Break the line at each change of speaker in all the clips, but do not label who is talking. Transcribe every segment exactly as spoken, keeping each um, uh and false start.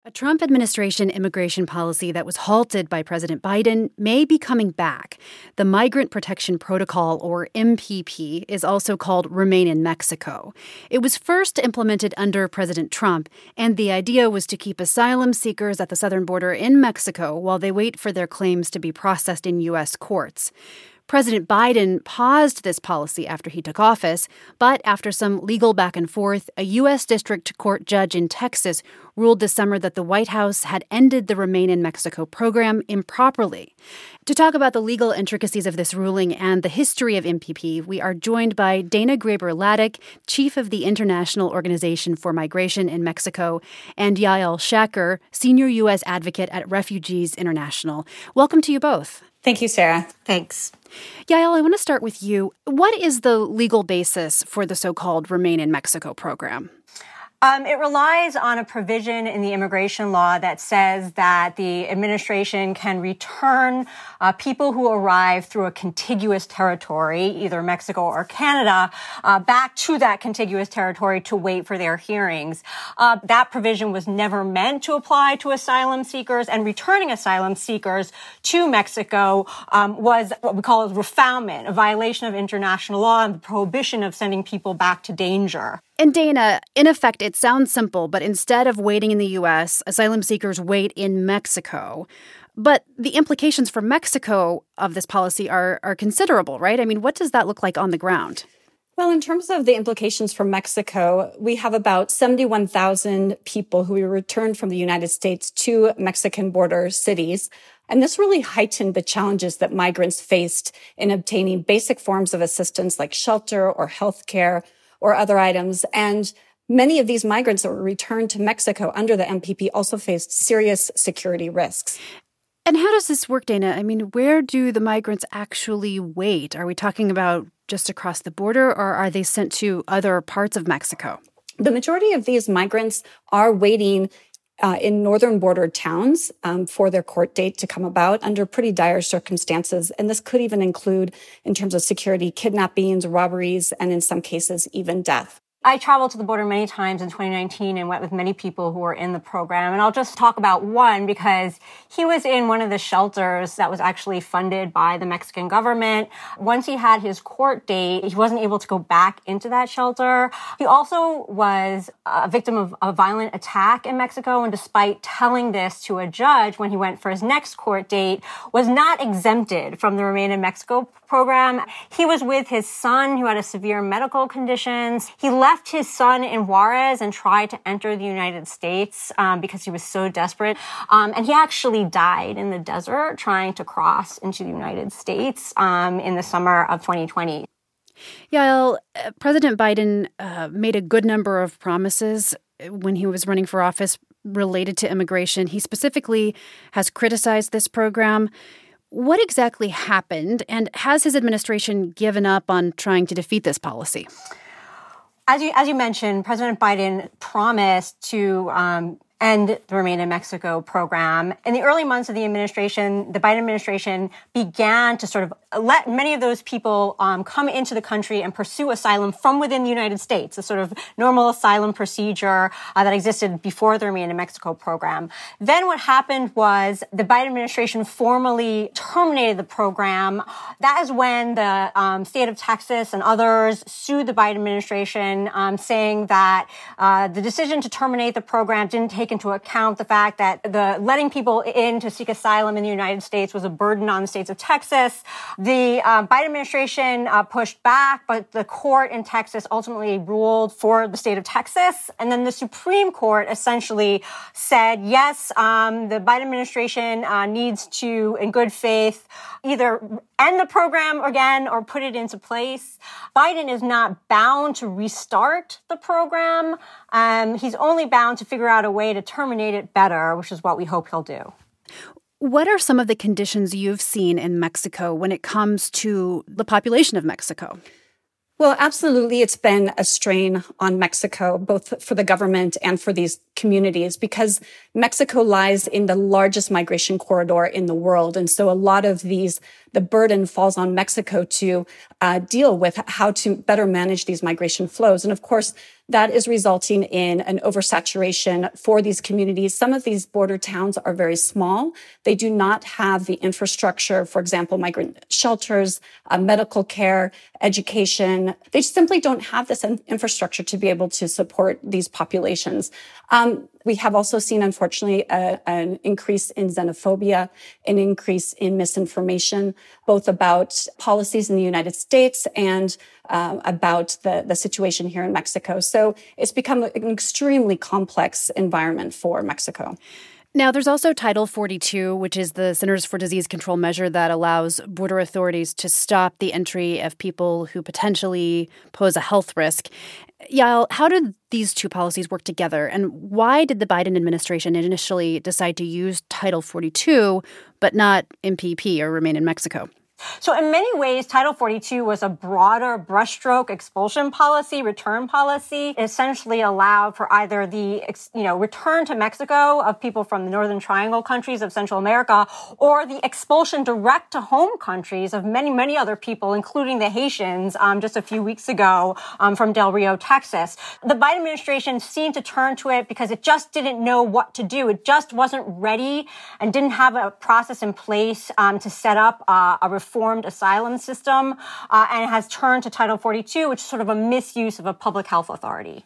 A Trump administration immigration policy that was halted by President Biden may be coming back. The Migrant Protection Protocol, or M P P, is also called Remain in Mexico. It was first implemented under President Trump, and the idea was to keep asylum seekers at the southern border in Mexico while they wait for their claims to be processed in U S courts. President Biden paused this policy after he took office, but after some legal back and forth, a U S district court judge in Texas ruled this summer that the White House had ended the Remain in Mexico program improperly. To talk about the legal intricacies of this ruling and the history of M P P, we are joined by Dana Graber-Ladek, chief of the International Organization for Migration in Mexico, and Yael Shaker, senior U S advocate at Refugees International. Welcome to you both.
Thank you, Sarah.
Thanks.
Yael, I want to start with you. What is the legal basis for the so-called Remain in Mexico program?
Um, it relies on a provision in the immigration law that says that the administration can return uh, people who arrive through a contiguous territory, either Mexico or Canada, uh, back to that contiguous territory to wait for their hearings. Uh, that provision was never meant to apply to asylum seekers, and returning asylum seekers to Mexico um, was what we call a refoulement, a violation of international law and the prohibition of sending people back to danger.
And Dana, in effect, it sounds simple, but instead of waiting in the U S, asylum seekers wait in Mexico. But the implications for Mexico of this policy are, are considerable, right? I mean, what does that look like on the ground?
Well, in terms of the implications for Mexico, we have about seventy-one thousand people who returned from the United States to Mexican border cities. And this really heightened the challenges that migrants faced in obtaining basic forms of assistance like shelter or health care or other items. And many of these migrants that were returned to Mexico under the M P P also faced serious security risks.
And how does this work, Dana? I mean, where do the migrants actually wait? Are we talking about just across the border, or are they sent to other parts of Mexico?
The majority of these migrants are waiting uh, in northern border towns um, for their court date to come about under pretty dire circumstances. And this could even include, in terms of security, kidnappings, robberies, and in some cases, even death.
I traveled to the border many times in twenty nineteen and met with many people who were in the program. And I'll just talk about one because he was in one of the shelters that was actually funded by the Mexican government. Once he had his court date, he wasn't able to go back into that shelter. He also was a victim of a violent attack in Mexico. And despite telling this to a judge when he went for his next court date, was not exempted from the Remain in Mexico program. He was with his son who had a severe medical conditions. He left left his son in Juarez and tried to enter the United States um, because he was so desperate. Um, and he actually died in the desert trying to cross into the United States um, in the summer of twenty twenty.
Yael, uh, President Biden uh, made a good number of promises when he was running for office related to immigration. He specifically has criticized this program. What exactly happened, and has his administration given up on trying to defeat this policy?
As you, as you mentioned, President Biden promised to um, end the Remain in Mexico program. In the early months of the administration, the Biden administration began to sort of let many of those people um, come into the country and pursue asylum from within the United States, a sort of normal asylum procedure uh, that existed before the Remain in Mexico program. Then what happened was the Biden administration formally terminated the program. That is when the um, state of Texas and others sued the Biden administration, um, saying that uh, the decision to terminate the program didn't take into account the fact that the letting people in to seek asylum in the United States was a burden on the states of Texas. The uh, Biden administration uh, pushed back, but the court in Texas ultimately ruled for the state of Texas. And then the Supreme Court essentially said, yes, um, the Biden administration uh, needs to, in good faith, either end the program again or put it into place. Biden is not bound to restart the program. Um, he's only bound to figure out a way to terminate it better, which is what we hope he'll do.
What are some of the conditions you've seen in Mexico when it comes to the population of Mexico?
Well, absolutely. It's been a strain on Mexico, both for the government and for these communities, because Mexico lies in the largest migration corridor in the world. And so a lot of these, the burden falls on Mexico to uh, deal with how to better manage these migration flows. And of course, that is resulting in an oversaturation for these communities. Some of these border towns are very small. They do not have the infrastructure, for example, migrant shelters, uh, medical care, education. They simply don't have this in- infrastructure to be able to support these populations. Um, we have also seen, unfortunately, a, an increase in xenophobia, an increase in misinformation, both about policies in the United States and uh, about the, the situation here in Mexico. So it's become an extremely complex environment for Mexico.
Now, there's also Title forty-two, which is the Centers for Disease Control measure that allows border authorities to stop the entry of people who potentially pose a health risk. Yael, how did these two policies work together, and why did the Biden administration initially decide to use Title forty-two but not M P P or Remain in Mexico?
So in many ways, Title forty-two was a broader brushstroke expulsion policy, return policy. It essentially allowed for either the, you know, return to Mexico of people from the Northern Triangle countries of Central America, or the expulsion direct to home countries of many, many other people, including the Haitians, um, just a few weeks ago, um, from Del Rio, Texas. The Biden administration seemed to turn to it because it just didn't know what to do. It just wasn't ready and didn't have a process in place, um, to set up uh, a reform Reformed asylum system, uh, and has turned to Title forty-two, which is sort of a misuse of a public health authority.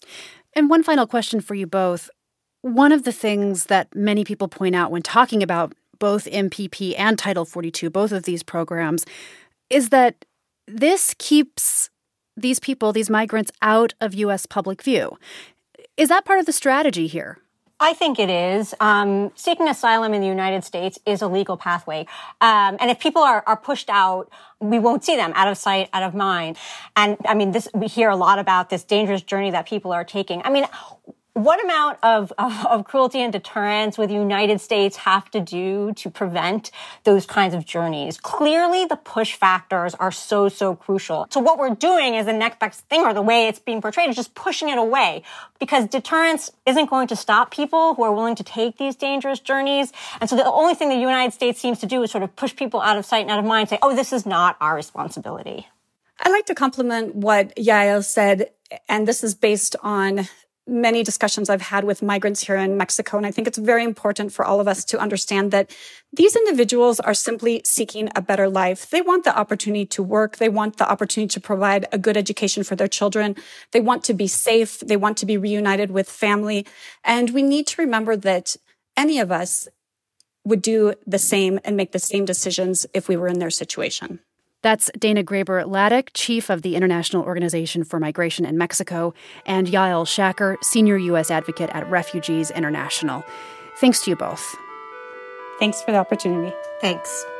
And one final question for you both. One of the things that many people point out when talking about both M P P and Title forty-two, both of these programs, is that this keeps these people, these migrants, out of U S public view. Is that part of the strategy here?
I think it is. Um, seeking asylum in the United States is a legal pathway. Um, and if people are, are pushed out, we won't see them, out of sight, out of mind. And I mean, this, we hear a lot about this dangerous journey that people are taking. I mean, what amount of, of, of cruelty and deterrence would the United States have to do to prevent those kinds of journeys? Clearly, the push factors are so, so crucial. So what we're doing is the next best thing, or the way it's being portrayed, is just pushing it away, because deterrence isn't going to stop people who are willing to take these dangerous journeys. And so the only thing the United States seems to do is sort of push people out of sight and out of mind, say, oh, this is not our responsibility.
I'd like to compliment what Yael said, and this is based on many discussions I've had with migrants here in Mexico. And I think it's very important for all of us to understand that these individuals are simply seeking a better life. They want the opportunity to work. They want the opportunity to provide a good education for their children. They want to be safe. They want to be reunited with family. And we need to remember that any of us would do the same and make the same decisions if we were in their situation.
That's Dana Graber-Ladek, chief of the International Organization for Migration in Mexico, and Yael Shacker, senior U S advocate at Refugees International. Thanks to you both.
Thanks for the opportunity.
Thanks.